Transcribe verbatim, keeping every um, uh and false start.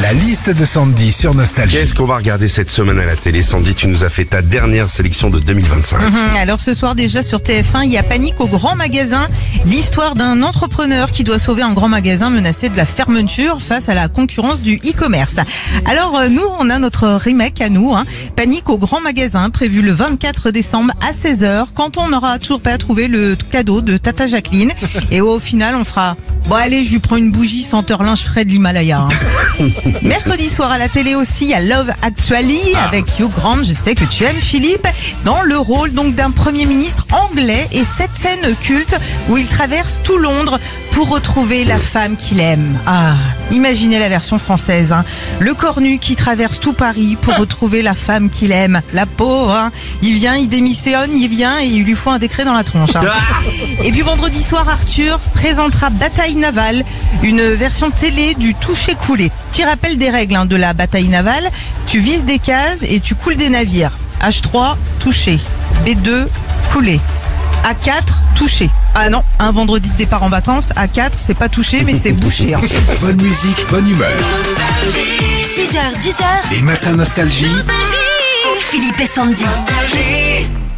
La liste de Sandy sur Nostalgie. Qu'est-ce qu'on va regarder cette semaine à la télé? Sandy, tu nous as fait ta dernière sélection de deux mille vingt-cinq. Mmh, alors ce soir déjà sur T F un, il y a Panique au grand magasin. L'histoire d'un entrepreneur qui doit sauver un grand magasin menacé de la fermeture face à la concurrence du e-commerce. Alors euh, nous, on a notre remake à nous. Hein. Panique au grand magasin, prévu le vingt-quatre décembre à seize heures, quand on n'aura toujours pas trouvé le cadeau de Tata Jacqueline. Et au final, on fera... Bon allez, je lui prends une bougie senteur linge frais de l'Himalaya. Hein. Mercredi soir à la télé aussi, il y a Love Actually avec Hugh Grant, je sais que tu aimes Philippe, dans le rôle donc d'un premier ministre anglais, et cette scène culte où il traverse tout Londres pour retrouver la femme qu'il aime. Ah, imaginez la version française, hein. Le cornu qui traverse tout Paris pour retrouver la femme qu'il aime. La pauvre, hein. Il vient, il démissionne, il vient et il lui faut un décret dans la tronche. Hein. Et puis vendredi soir, Arthur présentera Bataille navale, une version télé du toucher-couler. Petit rappel des règles hein, de la bataille navale, tu vises des cases et tu coules des navires. H trois, toucher. B deux, couler. A quatre, toucher. Ah non, un vendredi de départ en vacances, A quatre, c'est pas touché, mais c'est bouché. Hein. Bonne musique, bonne humeur. six heures, dix heures. Les matins Nostalgie. Philippe et Sandy. Nostalgie.